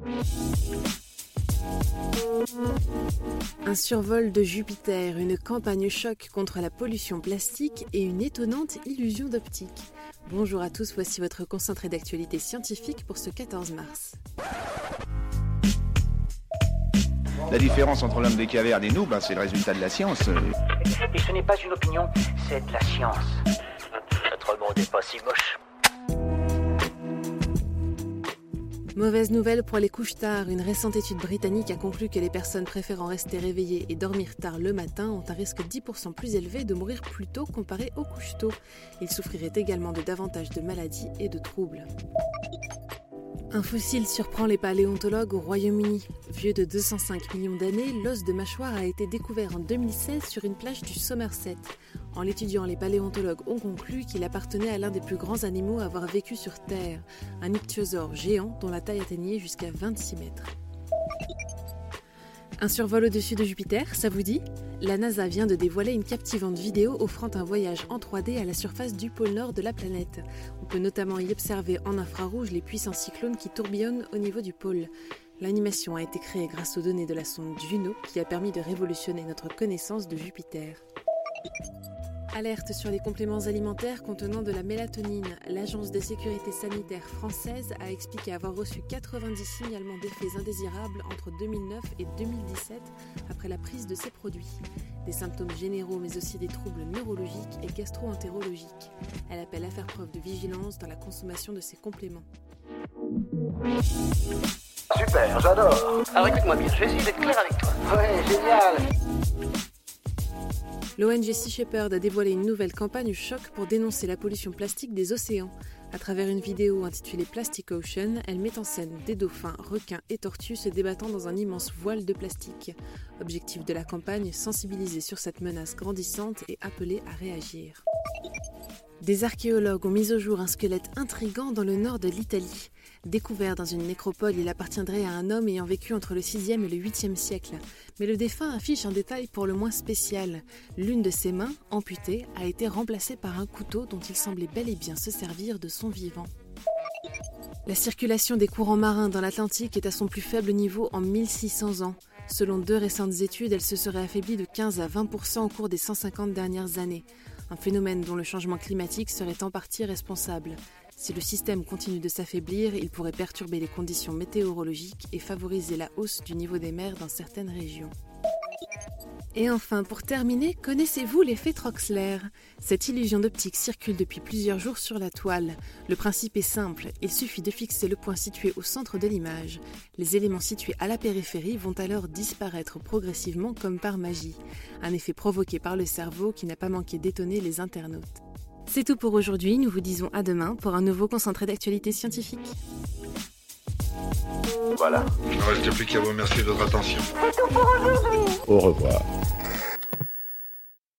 Un survol de Jupiter, une campagne choc contre la pollution plastique et une étonnante illusion d'optique. Bonjour à tous, voici votre concentré d'actualité scientifique pour ce 14 mars. La différence entre l'homme des cavernes et nous, c'est le résultat de la science. Et ce n'est pas une opinion, c'est de la science. Notre monde n'est pas si moche. Mauvaise nouvelle pour les couches-tard. Une récente étude britannique a conclu que les personnes préférant rester réveillées et dormir tard le matin ont un risque 10% plus élevé de mourir plus tôt comparé aux couches-tôt. Ils souffriraient également de davantage de maladies et de troubles. Un fossile surprend les paléontologues au Royaume-Uni. Vieux de 205 millions d'années, l'os de mâchoire a été découvert en 2016 sur une plage du Somerset. En l'étudiant, les paléontologues ont conclu qu'il appartenait à l'un des plus grands animaux à avoir vécu sur Terre, un ichthyosaure géant dont la taille atteignait jusqu'à 26 mètres. Un survol au-dessus de Jupiter, ça vous dit ? La NASA vient de dévoiler une captivante vidéo offrant un voyage en 3D à la surface du pôle nord de la planète. On peut notamment y observer en infrarouge les puissants cyclones qui tourbillonnent au niveau du pôle. L'animation a été créée grâce aux données de la sonde Juno qui a permis de révolutionner notre connaissance de Jupiter. Alerte sur les compléments alimentaires contenant de la mélatonine. L'Agence de sécurité sanitaire française a expliqué avoir reçu 90 signalements d'effets indésirables entre 2009 et 2017 après la prise de ces produits. Des symptômes généraux mais aussi des troubles neurologiques et gastro-entérologiques. Elle appelle à faire preuve de vigilance dans la consommation de ces compléments. Super, j'adore. Alors écoute-moi bien, je vais essayer d'être clair avec toi. Ouais, génial. L'ONG Sea Shepherd a dévoilé une nouvelle campagne choc pour dénoncer la pollution plastique des océans. À travers une vidéo intitulée Plastic Ocean, elle met en scène des dauphins, requins et tortues se débattant dans un immense voile de plastique. Objectif de la campagne, sensibiliser sur cette menace grandissante et appeler à réagir. Des archéologues ont mis au jour un squelette intrigant dans le nord de l'Italie. Découvert dans une nécropole, il appartiendrait à un homme ayant vécu entre le 6e et le 8e siècle. Mais le défunt affiche un détail pour le moins spécial. L'une de ses mains, amputée, a été remplacée par un couteau dont il semblait bel et bien se servir de son vivant. La circulation des courants marins dans l'Atlantique est à son plus faible niveau en 1600 ans. Selon deux récentes études, elle se serait affaiblie de 15 à 20% au cours des 150 dernières années. Un phénomène dont le changement climatique serait en partie responsable. Si le système continue de s'affaiblir, il pourrait perturber les conditions météorologiques et favoriser la hausse du niveau des mers dans certaines régions. Et enfin, pour terminer, connaissez-vous l'effet Troxler ? Cette illusion d'optique circule depuis plusieurs jours sur la toile. Le principe est simple, il suffit de fixer le point situé au centre de l'image. Les éléments situés à la périphérie vont alors disparaître progressivement comme par magie. Un effet provoqué par le cerveau qui n'a pas manqué d'étonner les internautes. C'est tout pour aujourd'hui, nous vous disons à demain pour un nouveau concentré d'actualité scientifique. Voilà. Il ne reste plus qu'à vous remercier de votre attention. C'est tout pour aujourd'hui. Au revoir.